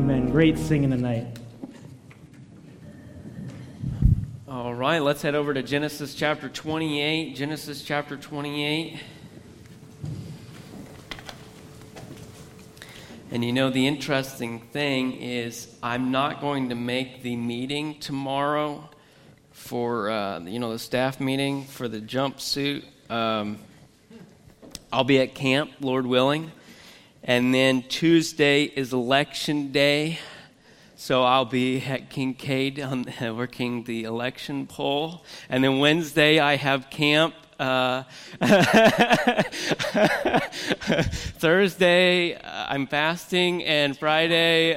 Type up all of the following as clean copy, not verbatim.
Amen. Great singing tonight. All right, let's head over to Genesis chapter 28. Genesis chapter 28. And you know, the interesting thing is I'm not going to make the meeting tomorrow for, the staff meeting for the jumpsuit. I'll be at camp, Lord willing. And then Tuesday is election day. So I'll be at Kincaid working the election poll. And then Wednesday I have camp. Thursday I'm fasting, and Friday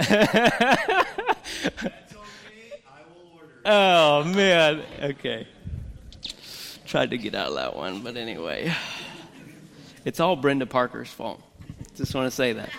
oh man, okay. Tried to get out of that one, but anyway. It's all Brenda Parker's fault. Just want to say that.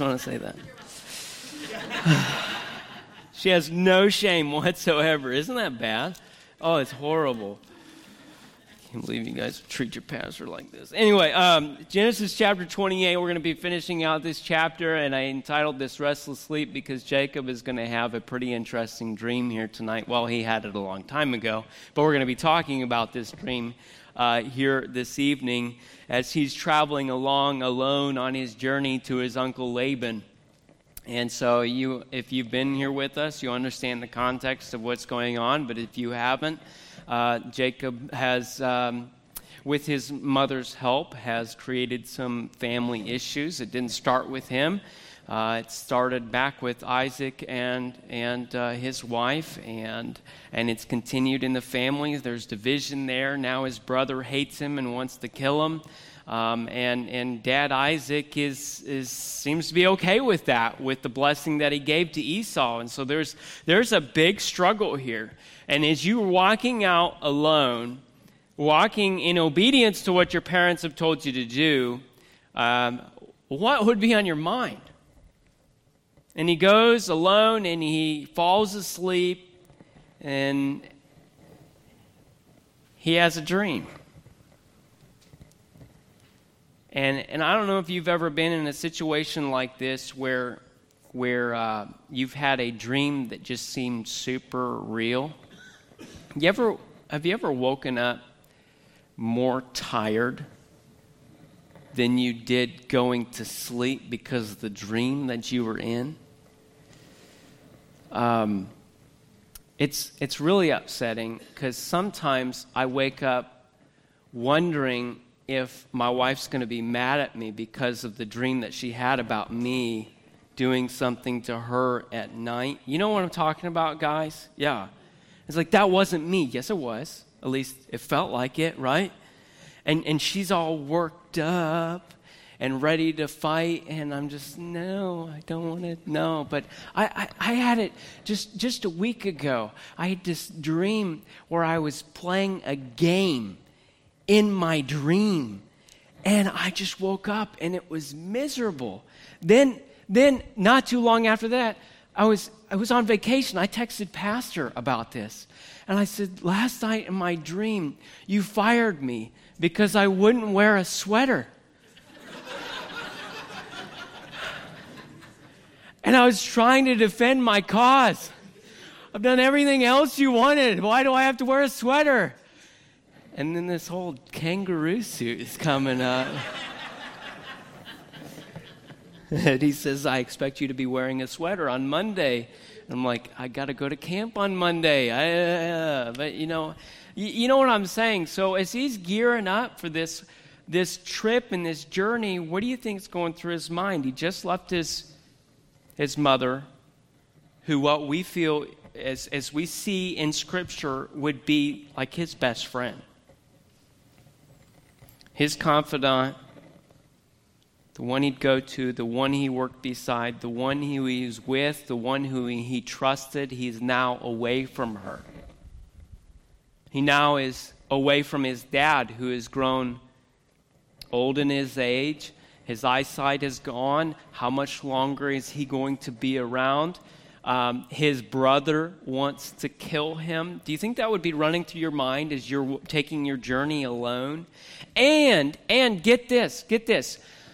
She has no shame whatsoever. Isn't that bad? Oh, it's horrible. I can't believe you guys treat your pastor like this. Anyway, Genesis chapter 28, we're going to be finishing out this chapter, and I entitled this Restless Sleep because Jacob is going to have a pretty interesting dream here tonight. Well, he had it a long time ago, but we're going to be talking about this dream here this evening as he's traveling along alone on his journey to his uncle Laban. And so if you've been here with us, you understand the context of what's going on. But if you haven't, Jacob has, with his mother's help, has created some family issues. It didn't start with him. It started back with Isaac and his wife, and it's continued in the family. There's division there. Now his brother hates him and wants to kill him. And Dad Isaac seems to be okay with that, with the blessing that he gave to Esau. And so there's a big struggle here. And as you're walking out alone, walking in obedience to what your parents have told you to do, what would be on your mind? And he goes alone and he falls asleep and he has a dream. And I don't know if you've ever been in a situation like this where you've had a dream that just seemed super real. Have you ever woken up more tired than you did going to sleep because of the dream that you were in? It's really upsetting because sometimes I wake up wondering if my wife's going to be mad at me because of the dream that she had about me doing something to her at night. You know what I'm talking about, guys? Yeah. It's like, that wasn't me. Yes, it was. At least it felt like it, right? And she's all worked up and ready to fight, and I'm just, no, I don't want to, no. But I had it just a week ago. I had this dream where I was playing a game in my dream, and I just woke up and it was miserable. Then not too long after that, I was on vacation. I texted Pastor about this, and I said, last night in my dream, you fired me because I wouldn't wear a sweater. And I was trying to defend my cause. I've done everything else you wanted. Why do I have to wear a sweater? And then this whole kangaroo suit is coming up. And he says, I expect you to be wearing a sweater on Monday. And I'm like, I got to go to camp on Monday. But you know what I'm saying? So as he's gearing up for this trip and this journey, what do you think is going through his mind? He just left his mother, who what we feel as we see in Scripture would be like his best friend. His confidant, the one he'd go to, the one he worked beside, the one he was with, the one who he trusted, he's now away from her. He now is away from his dad, who has grown old in his age. His eyesight is gone. How much longer is he going to be around? His brother wants to kill him. Do you think that would be running through your mind as you're taking your journey alone? And get this.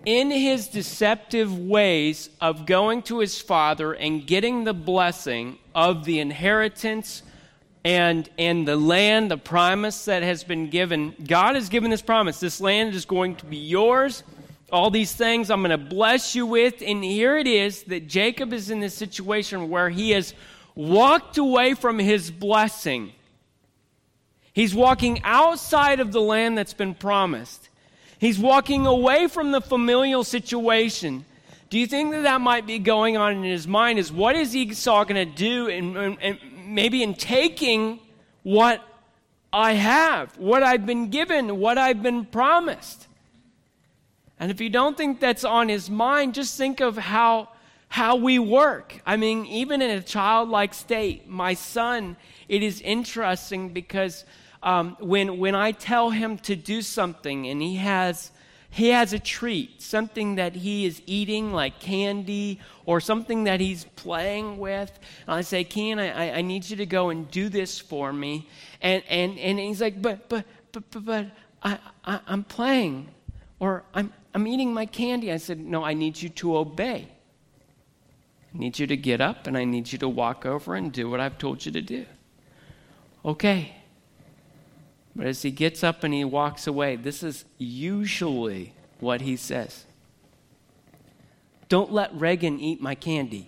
in his deceptive ways of going to his father and getting the blessing of the inheritance and the land, the promise that has been given. God has given this promise. This land is going to be yours. All these things I'm going to bless you with. And here it is that Jacob is in this situation where he has walked away from his blessing. He's walking outside of the land that's been promised. He's walking away from the familial situation. Do you think that might be going on in his mind? Is what is Esau going to do and maybe in taking what I have, what I've been given, what I've been promised? And if you don't think that's on his mind, just think of how we work. I mean, even in a childlike state, my son, it is interesting because when I tell him to do something and he has a treat, something that he is eating like candy or something that he's playing with, and I say, Ken, I need you to go and do this for me. And he's like, but I'm playing, or I'm eating my candy. I said, no, I need you to obey. I need you to get up and I need you to walk over and do what I've told you to do. Okay. But as he gets up and he walks away, this is usually what he says. Don't let Reagan eat my candy.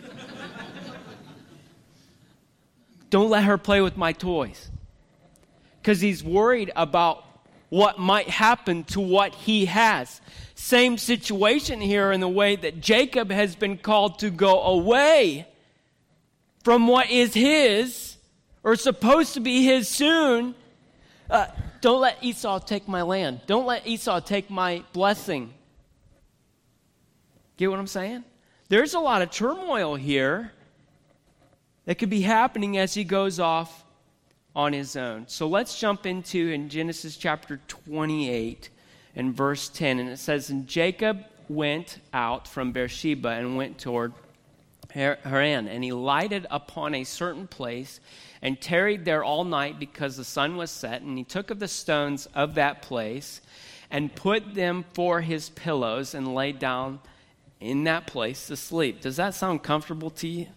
Don't let her play with my toys. Because he's worried about what might happen to what he has. Same situation here in the way that Jacob has been called to go away from what is his, or supposed to be his soon. Don't let Esau take my land. Don't let Esau take my blessing. Get what I'm saying? There's a lot of turmoil here that could be happening as he goes off on his own. So let's jump into in Genesis chapter 28 and verse 10. And it says, and Jacob went out from Beersheba and went toward Haran, and he lighted upon a certain place and tarried there all night because the sun was set. And he took of the stones of that place and put them for his pillows and lay down in that place to sleep. Does that sound comfortable to you?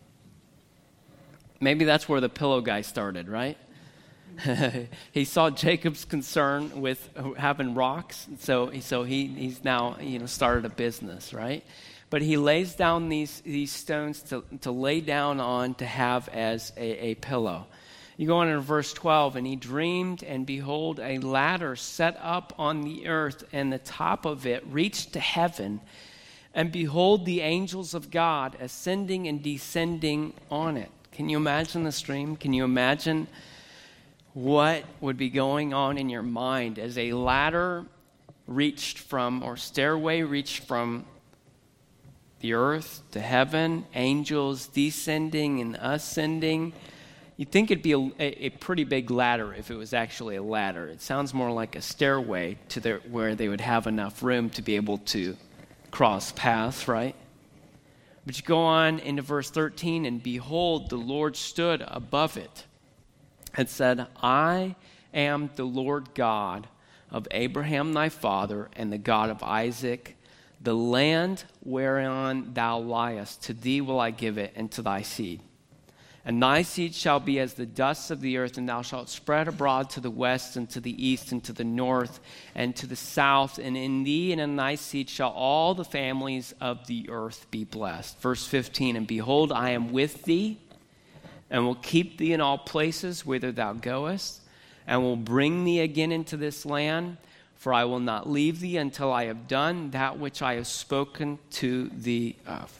Maybe that's where the pillow guy started, right? He saw Jacob's concern with having rocks, so he's now started a business, right? But he lays down these stones to lay down on, to have as a pillow. You go on in verse 12, and he dreamed, and behold, a ladder set up on the earth, and the top of it reached to heaven. And behold, the angels of God ascending and descending on it. Can you imagine this dream? Can you imagine what would be going on in your mind as a ladder reached from, or stairway reached from the earth to heaven, angels descending and ascending? You'd think it'd be a pretty big ladder if it was actually a ladder. It sounds more like a stairway to where they would have enough room to be able to cross paths, right? But you go on into verse 13, and behold, the Lord stood above it and said, I am the Lord God of Abraham thy father, and the God of Isaac. The land whereon thou liest, to thee will I give it, and to thy seed. And thy seed shall be as the dust of the earth, and thou shalt spread abroad to the west, and to the east, and to the north, and to the south. And in thee and in thy seed shall all the families of the earth be blessed. Verse 15, and behold, I am with thee, and will keep thee in all places whither thou goest, and will bring thee again into this land. For I will not leave thee until I have done that which I have spoken to thee of.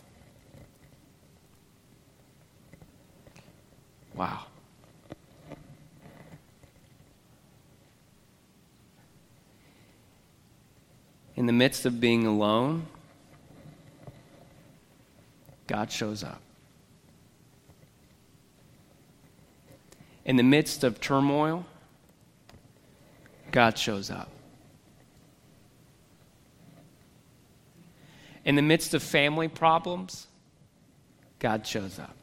Wow. In the midst of being alone, God shows up. In the midst of turmoil, God shows up. In the midst of family problems, God shows up.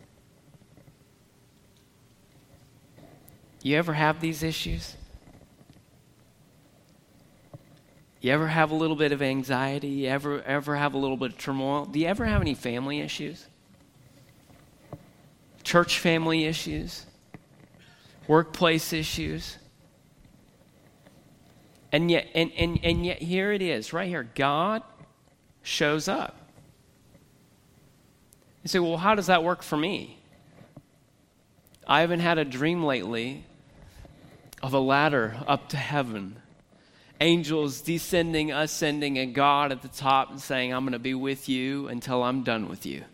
You ever have these issues? You ever have a little bit of anxiety? You ever have a little bit of turmoil? Do you ever have any family issues? Church family issues? Workplace issues? And yet here it is, right here. God shows up. You say, well, how does that work for me? I haven't had a dream lately of a ladder up to heaven. Angels descending, ascending, and God at the top and saying, I'm going to be with you until I'm done with you.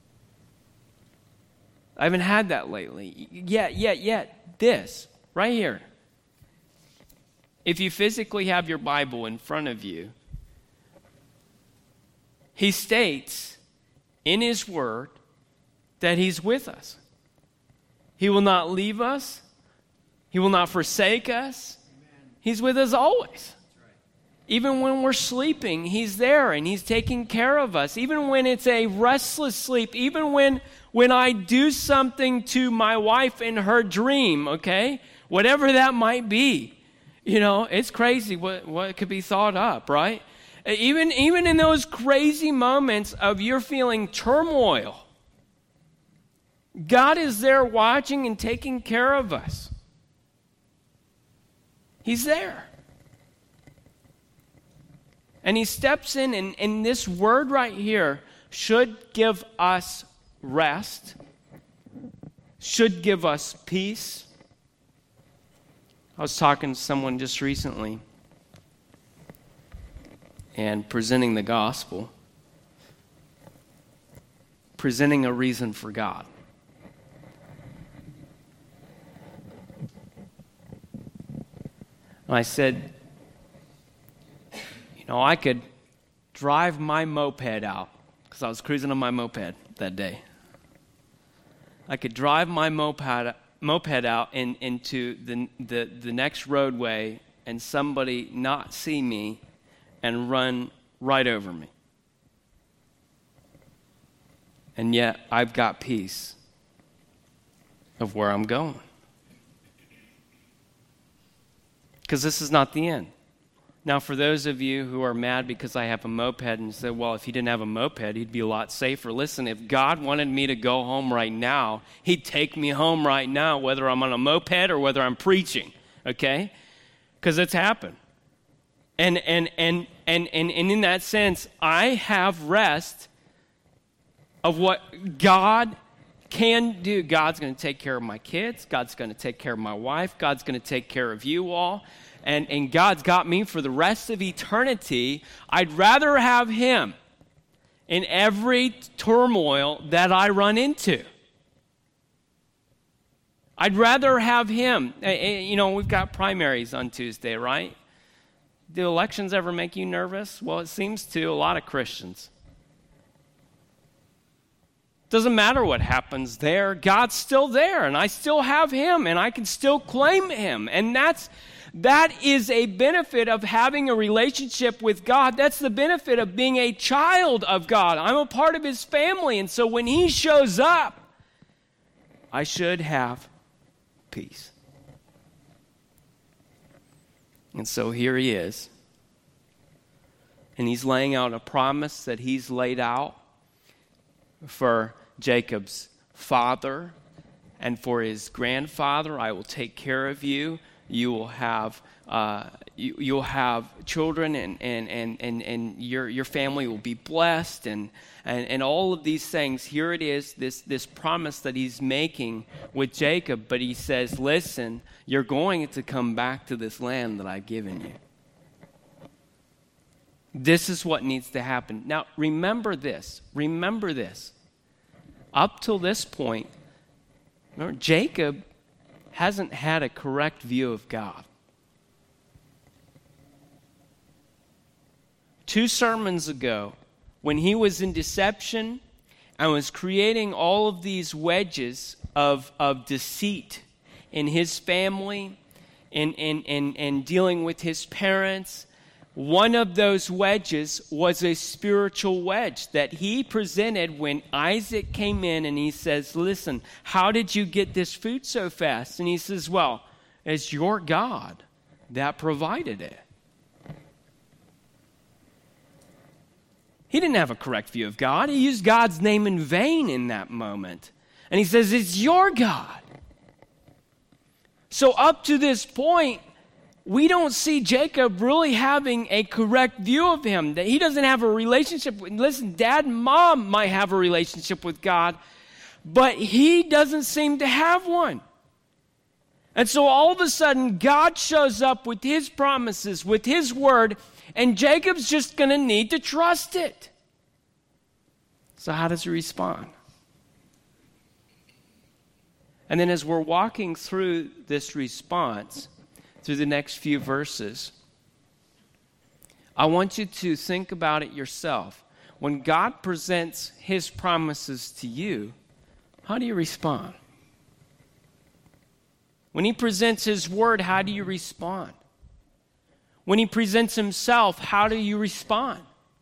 I haven't had that lately. Yet, this, right here. If you physically have your Bible in front of you, he states in his word that he's with us. He will not leave us. He will not forsake us. He's with us always. Even when we're sleeping, he's there and he's taking care of us. Even when it's a restless sleep, even when I do something to my wife in her dream, okay? Whatever that might be. You know, it's crazy what could be thought up, right? Even in those crazy moments of you're feeling turmoil, God is there watching and taking care of us. He's there. And he steps in, and this word right here should give us rest, should give us peace. I was talking to someone just recently and presenting the gospel, presenting a reason for God. And I said, I could drive my moped out, because I was cruising on my moped that day. I could drive my moped out into the next roadway and somebody not see me and run right over me. And yet I've got peace of where I'm going. Because this is not the end. Now, for those of you who are mad because I have a moped and say, well, if he didn't have a moped, he'd be a lot safer. Listen, if God wanted me to go home right now, he'd take me home right now, whether I'm on a moped or whether I'm preaching, okay? Because it's happened. And in that sense, I have rest of what God can do. God's going to take care of my kids. God's going to take care of my wife. God's going to take care of you all. And God's got me for the rest of eternity. I'd rather have him in every turmoil that I run into. I'd rather have him. We've got primaries on Tuesday, right? Do elections ever make you nervous? Well, it seems to a lot of Christians. Doesn't matter what happens there. God's still there, and I still have him, and I can still claim him. And that is a benefit of having a relationship with God. That's the benefit of being a child of God. I'm a part of his family, and so when he shows up, I should have peace. And so here he is, and he's laying out a promise that he's laid out for Jacob's father and for his grandfather. I will take care of you. You will have you'll have children, and your family will be blessed, and all of these things. Here it is, this promise that he's making with Jacob. But he says, listen, you're going to come back to this land that I've given you. This is what needs to happen. Now, remember this. Up till this point, remember, Jacob hasn't had a correct view of God. 2 sermons ago, when he was in deception and was creating all of these wedges of deceit in his family and dealing with his parents, one of those wedges was a spiritual wedge that he presented when Isaac came in and he says, listen, how did you get this food so fast? And he says, well, it's your God that provided it. He didn't have a correct view of God. He used God's name in vain in that moment. And he says, it's your God. So up to this point, we don't see Jacob really having a correct view of him. That he doesn't have a relationship with, listen, dad and mom might have a relationship with God, but he doesn't seem to have one. And so all of a sudden, God shows up with his promises, with his word, and Jacob's just going to need to trust it. So how does he respond? And then as we're walking through this response, through the next few verses, I want you to think about it yourself. When God presents his promises to you, how do you respond? When he presents his word, how do you respond? When he presents himself, how do you respond?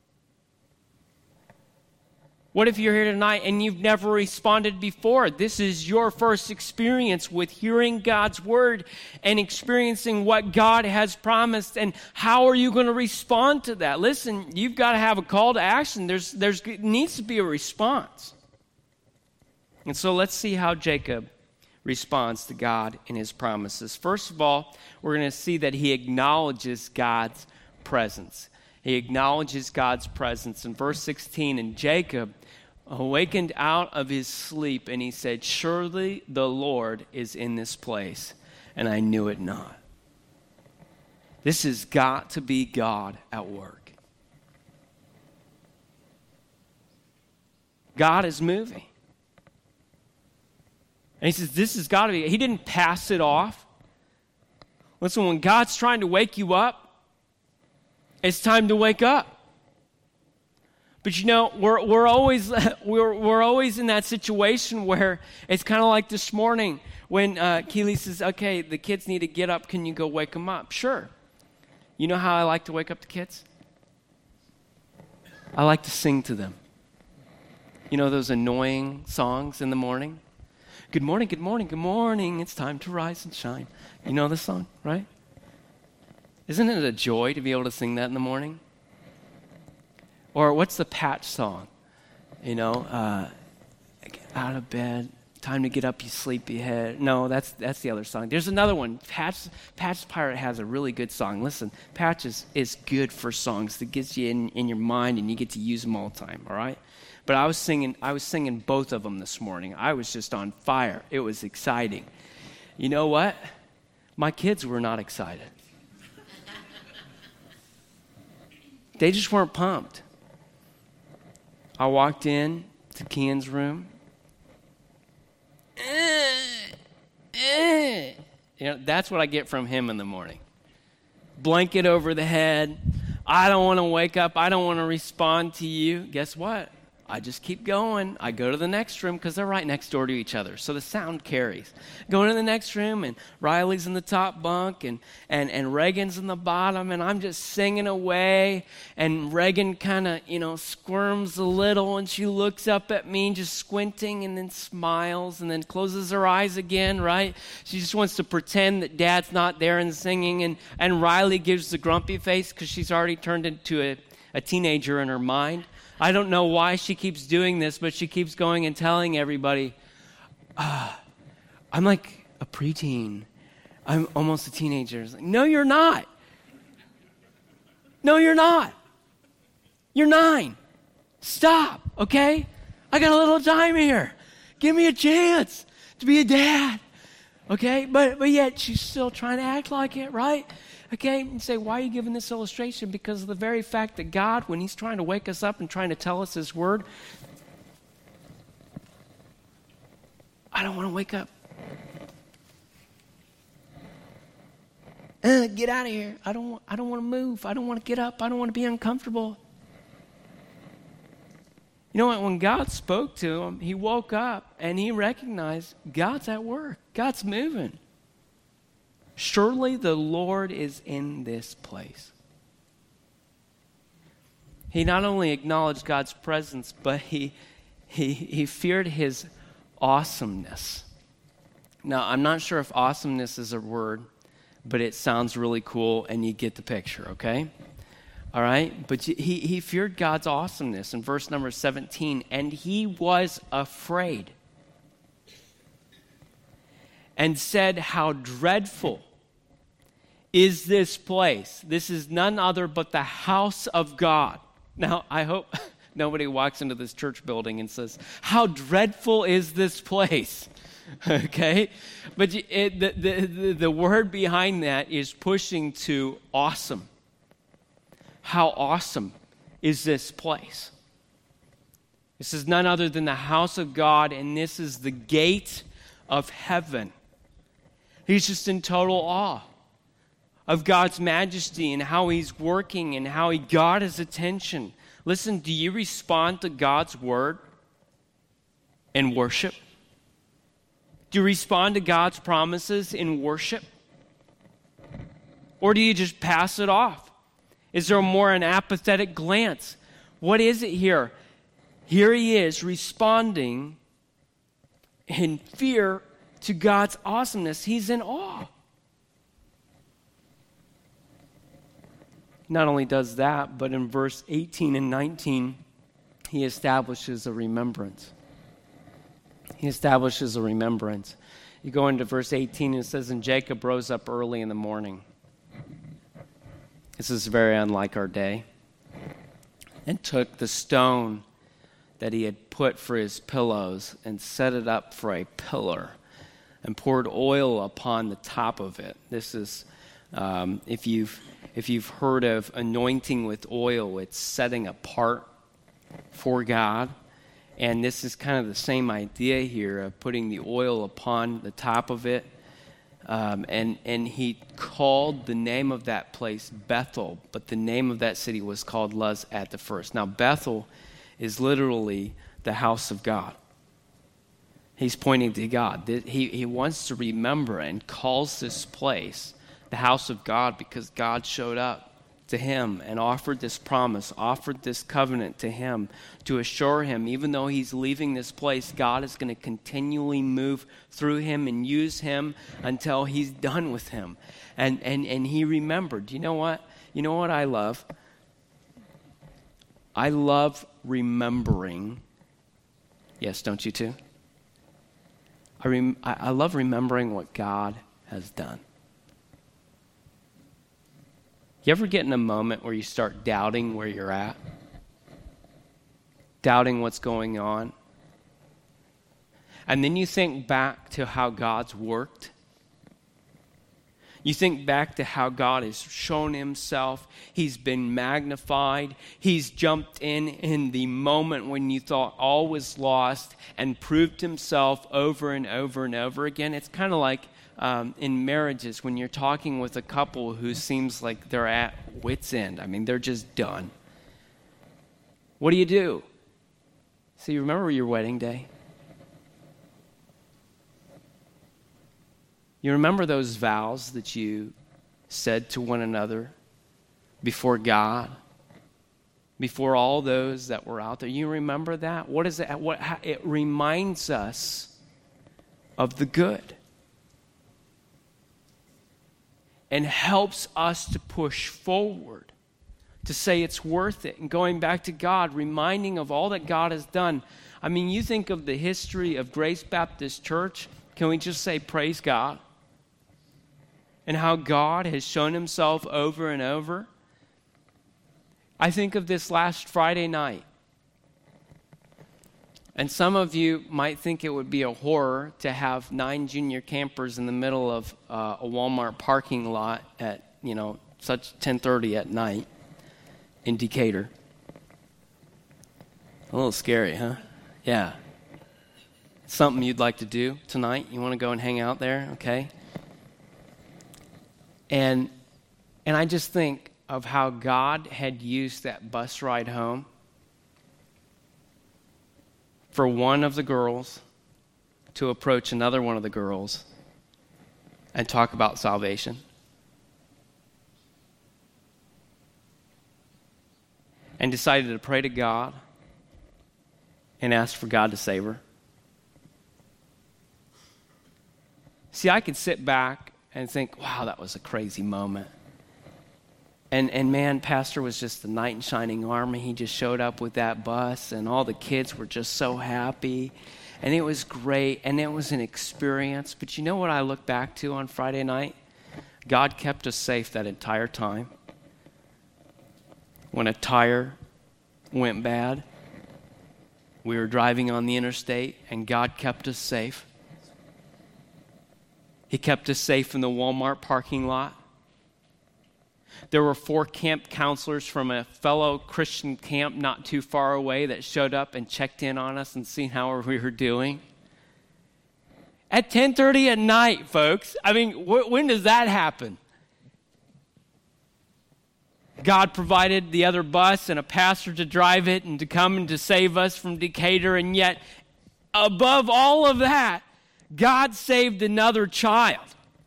What if you're here tonight and you've never responded before? This is your first experience with hearing God's word and experiencing what God has promised. And how are you going to respond to that? Listen, you've got to have a call to action. There needs to be a response. And so let's see how Jacob responds to God and his promises. First of all, we're going to see that he acknowledges God's presence. He acknowledges God's presence. In verse 16, and Jacob awakened out of his sleep, and he said, surely the Lord is in this place, and I knew it not. This has got to be God at work. God is moving. And he says, this has got to be. He didn't pass it off. Listen, when God's trying to wake you up, it's time to wake up. But you know, we're always in that situation where it's kind of like this morning when Keely says, okay, the kids need to get up. Can you go wake them up? Sure. You know how I like to wake up the kids? I like to sing to them. You know those annoying songs in the morning? Good morning, good morning, good morning. It's time to rise and shine. You know this song, right? Isn't it a joy to be able to sing that in the morning? Or what's the Patch song? You know, out of bed, time to get up, you sleepyhead. No, that's the other song. There's another one. Patch Pirate has a really good song. Listen, Patch is good for songs that gets you in your mind and you get to use them all the time, all right? But I was singing both of them this morning. I was just on fire. It was exciting. You know what? My kids were not excited. They just weren't pumped. I walked in to Kian's room. You know, that's what I get from him in the morning. Blanket over the head. I don't want to wake up. I don't want to respond to you. Guess what? I just keep going. I go to the next room because they're right next door to each other. So the sound carries. Going to the next room, and Riley's in the top bunk, and Reagan's in the bottom, and I'm just singing away. And Reagan kind of, squirms a little, and she looks up at me, just squinting, and then smiles, and then closes her eyes again, right? She just wants to pretend that Dad's not there and singing. And Riley gives the grumpy face because she's already turned into a teenager in her mind. I don't know why she keeps doing this, but she keeps going and telling everybody, I'm like a preteen. I'm almost a teenager. It's like, no, you're not. No, you're not. You're 9. Stop, okay? I got a little time here. Give me a chance to be a dad, okay? But yet she's still trying to act like it, right? Okay, and say, why are you giving this illustration? Because of the very fact that God, when he's trying to wake us up and trying to tell us his word, I don't want to wake up. Get out of here. I don't want to move. I don't want to get up. I don't want to be uncomfortable. You know what? When God spoke to him, he woke up and he recognized God's at work. God's moving. Surely the Lord is in this place. He not only acknowledged God's presence, but he feared his awesomeness. Now, I'm not sure if awesomeness is a word, but it sounds really cool and you get the picture, okay? All right? But he feared God's awesomeness in verse number 17, and he was afraid and said, how dreadful is this place? This is none other but the house of God. Now, I hope nobody walks into this church building and says, how dreadful is this place? Okay? But the word behind that is pushing to awesome. How awesome is this place? This is none other than the house of God, and this is the gate of heaven. He's just in total awe of God's majesty and how he's working and how he got his attention. Listen, do you respond to God's word in worship? Do you respond to God's promises in worship? Or do you just pass it off? Is there more an apathetic glance? What is it here? Here he is responding in fear to God's awesomeness. He's in awe. Not only does that, but in verse 18 and 19, he establishes a remembrance. He establishes a remembrance. You go into verse 18 and it says, and Jacob rose up early in the morning. This is very unlike our day. And took the stone that he had put for his pillows and set it up for a pillar and poured oil upon the top of it. This is, if you've heard of anointing with oil, it's setting apart for God. And this is kind of the same idea here of putting the oil upon the top of it. And he called the name of that place Bethel, but the name of that city was called Luz at the first. Now, Bethel is literally the house of God. He's pointing to God. He wants to remember and calls this place the house of God because God showed up to him and offered this promise, offered this covenant to him to assure him, even though he's leaving this place, God is going to continually move through him and use him until he's done with him. And he remembered. You know what? You know what I love? I love remembering. Yes, don't you too? I love remembering what God has done. You ever get in a moment where you start doubting where you're at? Doubting what's going on? And then you think back to how God's worked. You think back to how God has shown himself. He's been magnified. He's jumped in the moment when you thought all was lost and proved himself over and over and over again. It's kind of like in marriages when you're talking with a couple who seems like they're at wit's end. I mean, they're just done. What do? So you remember your wedding day? You remember those vows that you said to one another before God, before all those that were out there? You remember that? What is it? It reminds us of the good and helps us to push forward, to say it's worth it, and going back to God, reminding of all that God has done. I mean, you think of the history of Grace Baptist Church. Can we just say praise God? And how God has shown himself over and over. I think of this last Friday night. And some of you might think it would be a horror to have 9 junior campers in the middle of a Walmart parking lot at, such 10:30 at night in Decatur. A little scary, huh? Yeah. Something you'd like to do tonight? You want to go and hang out there? Okay. And I just think of how God had used that bus ride home for one of the girls to approach another one of the girls and talk about salvation. And decided to pray to God and ask for God to save her. See, I could sit back and think, wow, that was a crazy moment. And man, Pastor was just the knight in shining armor. He just showed up with that bus, and all the kids were just so happy. And it was great, and it was an experience. But you know what I look back to on Friday night? God kept us safe that entire time. When a tire went bad, we were driving on the interstate, and God kept us safe. He kept us safe in the Walmart parking lot. There were 4 camp counselors from a fellow Christian camp not too far away that showed up and checked in on us and seen how we were doing. At 10:30 at night, folks. I mean, when does that happen? God provided the other bus and a pastor to drive it and to come and to save us from Decatur. And yet, above all of that, God saved another child.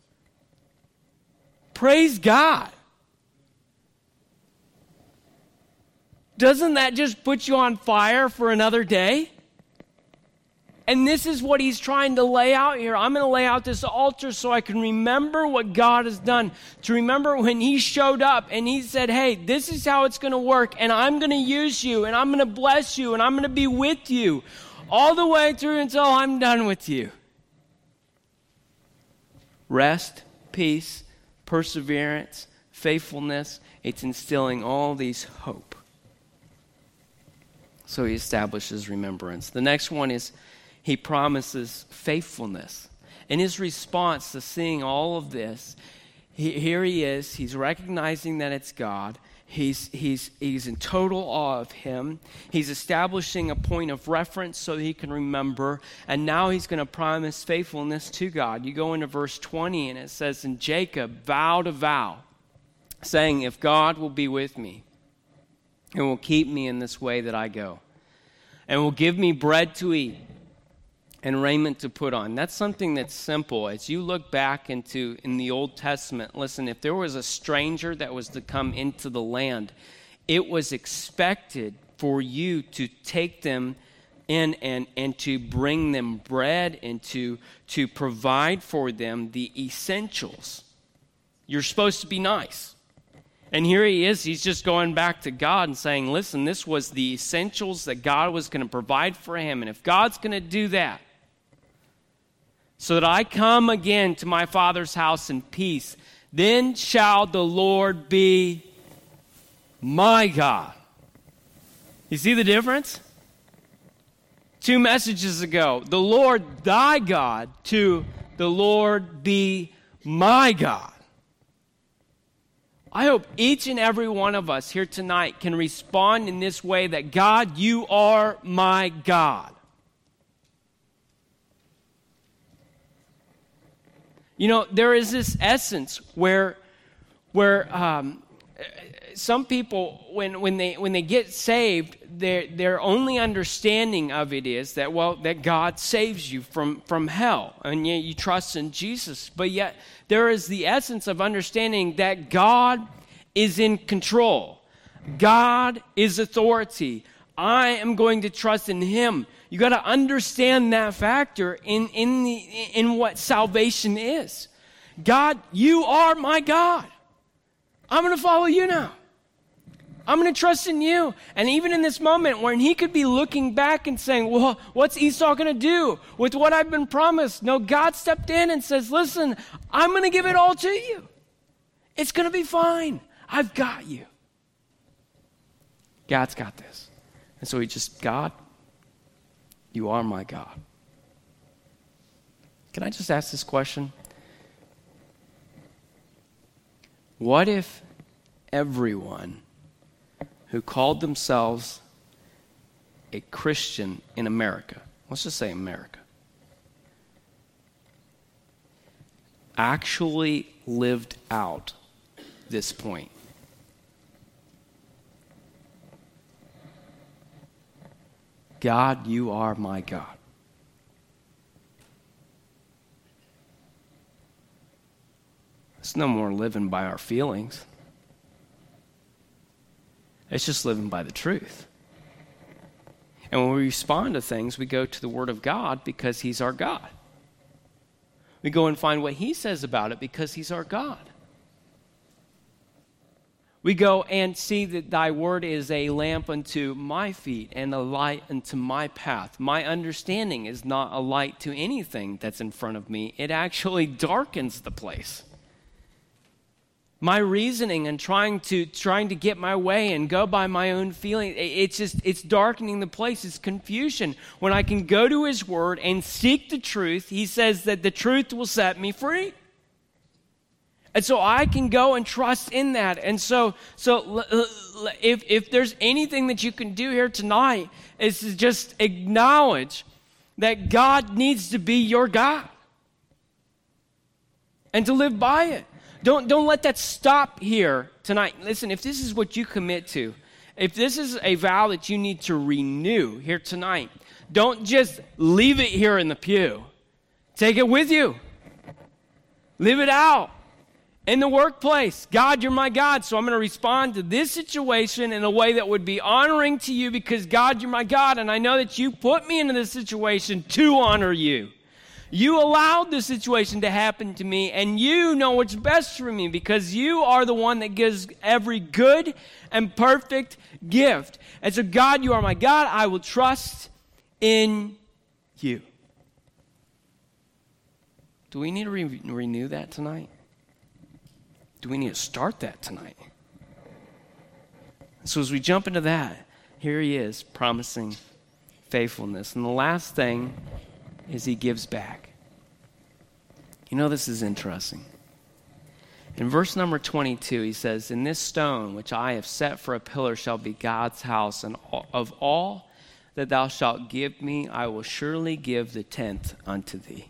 Praise God. Doesn't that just put you on fire for another day? And this is what he's trying to lay out here. I'm going to lay out this altar so I can remember what God has done. To remember when he showed up and he said, hey, this is how it's going to work. And I'm going to use you. And I'm going to bless you. And I'm going to be with you all the way through until I'm done with you. Rest, peace, perseverance, faithfulness. It's instilling all these hope. So he establishes remembrance. The next one is he promises faithfulness. In his response to seeing all of this, here he is. He's recognizing that it's God. He's in total awe of him. He's establishing a point of reference so that he can remember. And now he's going to promise faithfulness to God. You go into verse 20 and it says, and Jacob vowed a vow, saying, if God will be with me, and will keep me in this way that I go, and will give me bread to eat and raiment to put on. That's something that's simple. As you look back in the Old Testament, listen, if there was a stranger that was to come into the land, it was expected for you to take them in and to bring them bread and to provide for them the essentials. You're supposed to be nice. And here he is, he's just going back to God and saying, listen, this was the essentials that God was going to provide for him. And if God's going to do that, so that I come again to my Father's house in peace, then shall the Lord be my God. You see the difference? 2 messages ago, the Lord thy God, to the Lord be my God. I hope each and every one of us here tonight can respond in this way that God, you are my God. You know, there is this essence where some people, when they get saved, their only understanding of it is that, well, that God saves you from hell, and yet you trust in Jesus. But yet there is the essence of understanding that God is in control. God is authority. I am going to trust in him. You got to understand that factor in what salvation is. God, you are my God. I'm going to follow you now. I'm going to trust in you. And even in this moment when he could be looking back and saying, well, what's Esau going to do with what I've been promised? No, God stepped in and says, listen, I'm going to give it all to you. It's going to be fine. I've got you. God's got this. And so God, you are my God. Can I just ask this question? What if everyone who called themselves a Christian in America, let's just say America, actually lived out this point? God, you are my God. It's no more living by our feelings. It's just living by the truth. And when we respond to things, we go to the Word of God because he's our God. We go and find what he says about it because he's our God. We go and see that thy word is a lamp unto my feet and a light unto my path. My understanding is not a light to anything that's in front of me. It actually darkens the place. My reasoning and trying to get my way and go by my own feeling, it's darkening the place. It's confusion. When I can go to his word and seek the truth, he says that the truth will set me free. And so I can go and trust in that. And so if there's anything that you can do here tonight, is to just acknowledge that God needs to be your God and to live by it. Don't let that stop here tonight. Listen, if this is what you commit to, if this is a vow that you need to renew here tonight, don't just leave it here in the pew. Take it with you. Live it out. In the workplace, God, you're my God, so I'm going to respond to this situation in a way that would be honoring to you because, God, you're my God, and I know that you put me into this situation to honor you. You allowed this situation to happen to me, and you know what's best for me because you are the one that gives every good and perfect gift. And so, God, you are my God. I will trust in you. Do we need to renew that tonight? Do we need to start that tonight? So as we jump into that, here he is promising faithfulness. And the last thing is he gives back. You know, this is interesting. In verse number 22, he says, "In this stone which I have set for a pillar shall be God's house, and of all that thou shalt give me, I will surely give the 10th unto thee."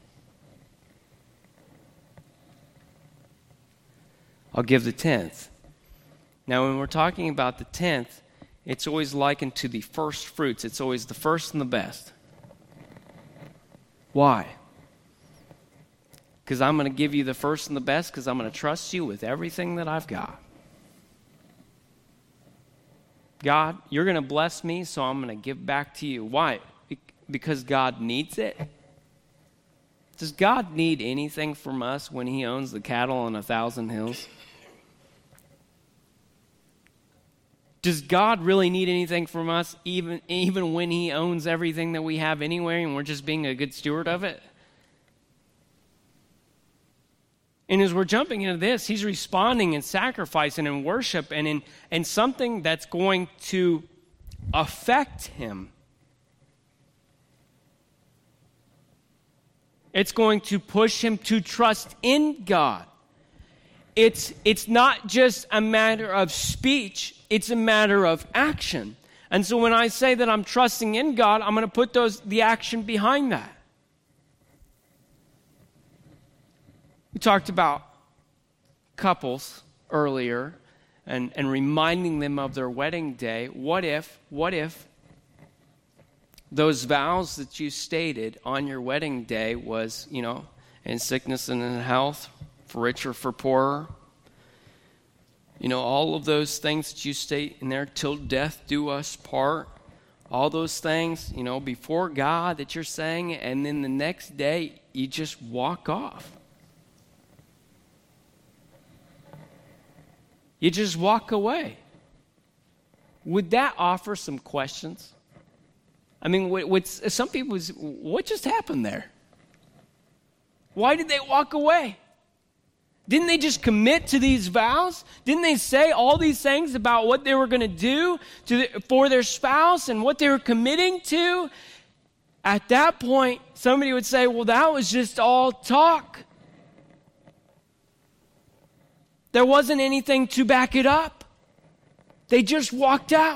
I'll give the 10th. Now, when we're talking about the 10th, it's always likened to the first fruits. It's always the first and the best. Why? Because I'm going to give you the first and the best because I'm going to trust you with everything that I've got. God, you're going to bless me, so I'm going to give back to you. Why? Because God needs it? Does God need anything from us when he owns the cattle on 1,000 hills? Does God really need anything from us even when he owns everything that we have anyway and we're just being a good steward of it? And as we're jumping into this, he's responding in sacrifice and in worship and in something that's going to affect him. It's going to push him to trust in God. It's not just a matter of speech, it's a matter of action. And so when I say that I'm trusting in God, I'm going to put the action behind that. We talked about couples earlier and reminding them of their wedding day. What if those vows that you stated on your wedding day was, in sickness and in health, for richer, for poorer. All of those things that you state in there, till death do us part. All those things, before God that you're saying, and then the next day you just walk off. You just walk away. Would that offer some questions? I mean, some people, what just happened there? Why did they walk away? Didn't they just commit to these vows? Didn't they say all these things about what they were going to do for their spouse and what they were committing to? At that point, somebody would say, well, that was just all talk. There wasn't anything to back it up. They just walked out.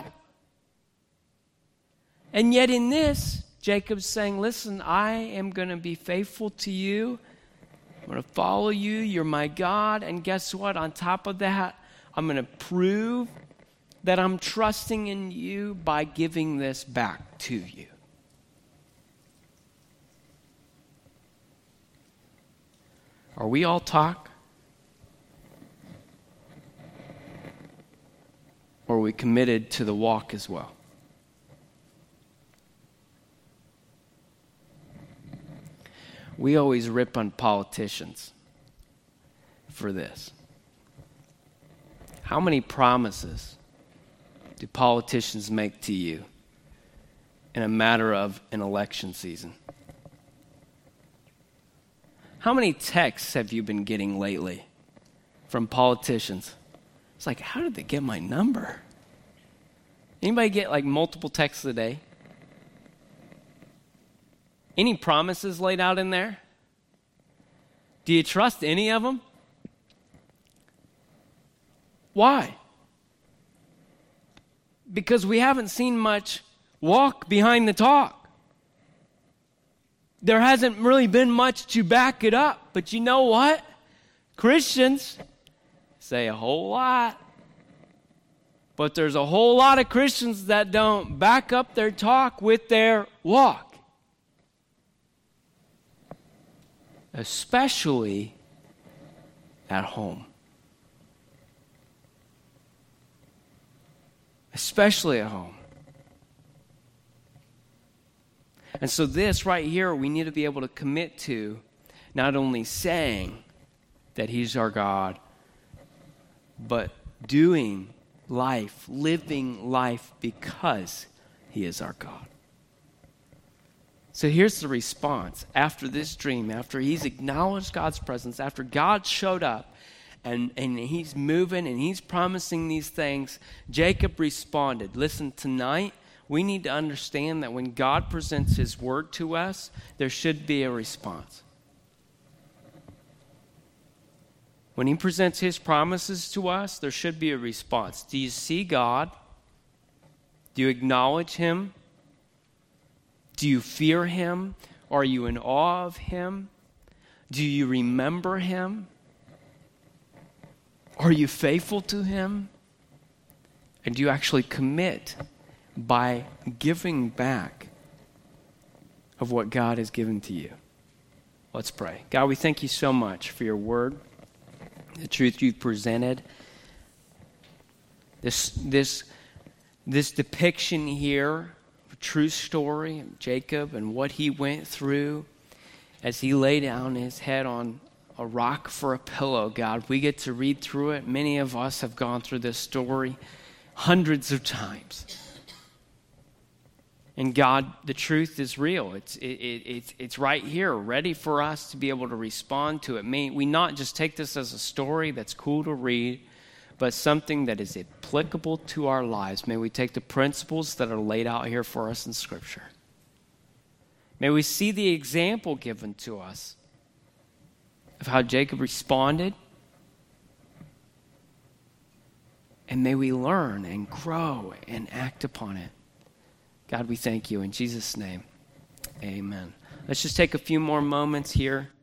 And yet in this, Jacob's saying, listen, I am going to be faithful to you. I'm going to follow you. You're my God. And guess what? On top of that, I'm going to prove that I'm trusting in you by giving this back to you. Are we all talk? Or are we committed to the walk as well? We always rip on politicians for this. How many promises do politicians make to you in a matter of an election season? How many texts have you been getting lately from politicians? It's like, how did they get my number? Anybody get like multiple texts a day? Any promises laid out in there? Do you trust any of them? Why? Because we haven't seen much walk behind the talk. There hasn't really been much to back it up. But you know what? Christians say a whole lot. But there's a whole lot of Christians that don't back up their talk with their walk. Especially at home. Especially at home. And so this right here, we need to be able to commit to not only saying that He's our God, but doing life, living life because He is our God. So here's the response after this dream, after he's acknowledged God's presence, after God showed up and he's moving and he's promising these things, Jacob responded. Listen, tonight we need to understand that when God presents His word to us, there should be a response. When He presents His promises to us, there should be a response. Do you see God? Do you acknowledge Him? Do you fear Him? Are you in awe of Him? Do you remember Him? Are you faithful to Him? And do you actually commit by giving back of what God has given to you? Let's pray. God, we thank You so much for Your word, the truth You've presented. This depiction here, a true story of Jacob and what he went through as he lay down his head on a rock for a pillow. God, we get to read through it. Many of us have gone through this story hundreds of times. And God, the truth is real. It's right here, ready for us to be able to respond to it. May we not just take this as a story that's cool to read, but something that is applicable to our lives. May we take the principles that are laid out here for us in Scripture. May we see the example given to us of how Jacob responded. And may we learn and grow and act upon it. God, we thank You. In Jesus' name, amen. Let's just take a few more moments here.